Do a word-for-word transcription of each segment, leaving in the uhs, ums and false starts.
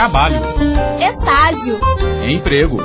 Trabalho. Estágio. Emprego.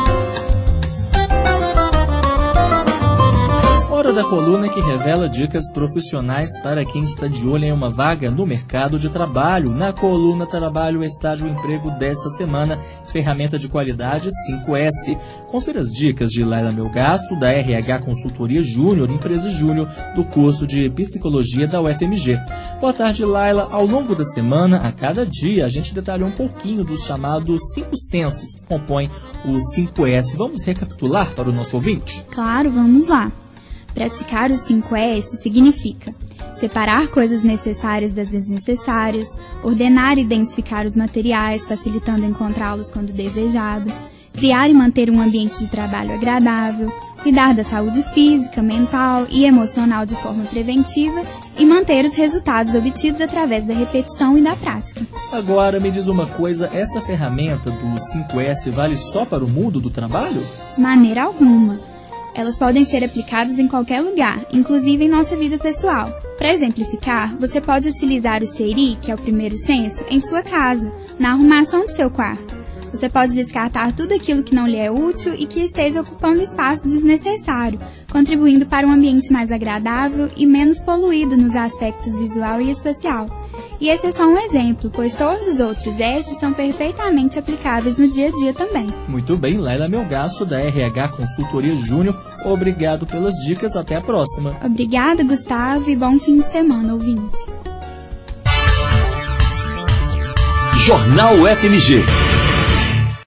Hora da coluna que revela dicas profissionais para quem está de olho em uma vaga no mercado de trabalho. Na coluna Trabalho, Estágio, Emprego desta semana, ferramenta de qualidade cinco S. Confira as dicas de Laila Melgaço, da R H Consultoria Júnior, empresa Júnior, do curso de Psicologia da U F M G. Boa tarde, Laila. Ao longo da semana, a cada dia, a gente detalhou um pouquinho dos chamados cinco sensos que compõem os cinco S. Vamos recapitular para o nosso ouvinte? Claro, vamos lá. Praticar os cinco S significa separar coisas necessárias das desnecessárias, ordenar e identificar os materiais, facilitando encontrá-los quando desejado, criar e manter um ambiente de trabalho agradável, cuidar da saúde física, mental e emocional de forma preventiva e manter os resultados obtidos através da repetição e da prática. Agora, me diz uma coisa, essa ferramenta do cinco S vale só para o mundo do trabalho? De maneira alguma. Elas podem ser aplicadas em qualquer lugar, inclusive em nossa vida pessoal. Para exemplificar, você pode utilizar o SEIRI, que é o primeiro senso, em sua casa, na arrumação do seu quarto. Você pode descartar tudo aquilo que não lhe é útil e que esteja ocupando espaço desnecessário, contribuindo para um ambiente mais agradável e menos poluído nos aspectos visual e espacial. E esse é só um exemplo, pois todos os outros S são perfeitamente aplicáveis no dia a dia também. Muito bem, Laila Melgaço, da R H Consultoria Júnior. Obrigado pelas dicas, até a próxima. Obrigada, Gustavo, e bom fim de semana, ouvinte. Jornal U F M G.